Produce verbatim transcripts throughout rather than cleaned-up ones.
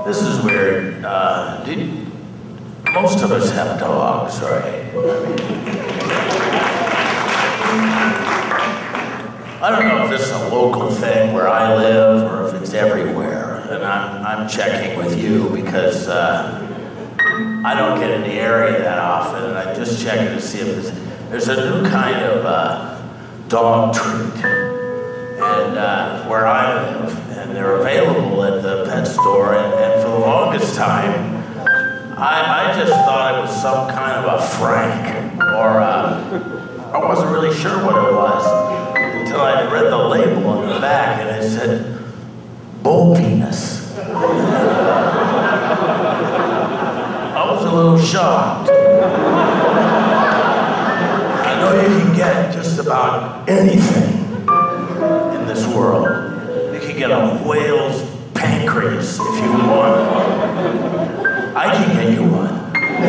This is weird. Uh, did, most of us have dogs, right? I mean, I don't know if this is a local thing where I live or if it's everywhere. And I'm, I'm checking with you because uh, I don't get in the area that often, and I'm just checking to see if there's, there's a new kind of uh, dog treat. And uh, where I live, and they're available at the pet store, and, and for the longest time, I, I just thought it was some kind of a Frank, or uh, I wasn't really sure what it was, until I read the label on the back, and it said, bull penis. I was a little shocked. I know you can get just about anything in this world. You can get a whale's pancreas if you want one. I can get you one.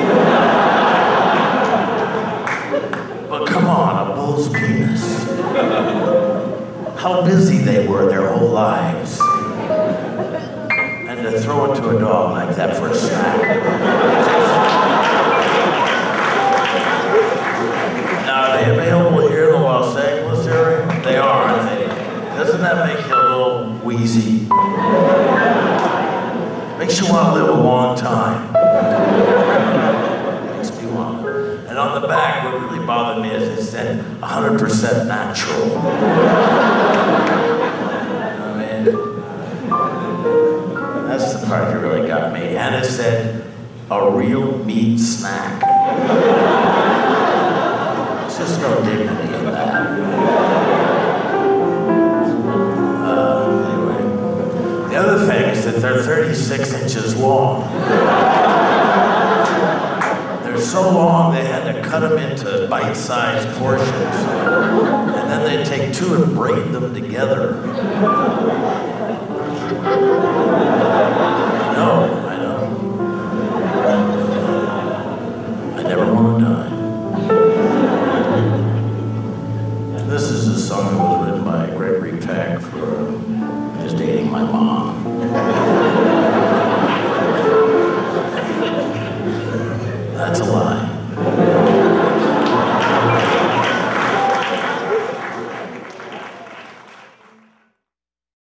But come on, a bull's penis. How busy they were their whole lives. And to throw it to a dog like that for a snack. Now, are they available here in the Los Angeles area? They are, aren't they? Doesn't that make you a little wheezy? Makes you want to live a long time. Makes me want to. And on the back, what really bothered me is it said one hundred percent natural. I mean, that's the part that really got me. And it said, a real meat snack. There's just no dignity in that. Uh, anyway. The other thing is that they're thirty-six inches long. They're so long they had to cut them into bite-sized portions. And then they take two and braid them together. No, I know. I never want to die. This is a song that was written by Gregory Peck for his dating my mom.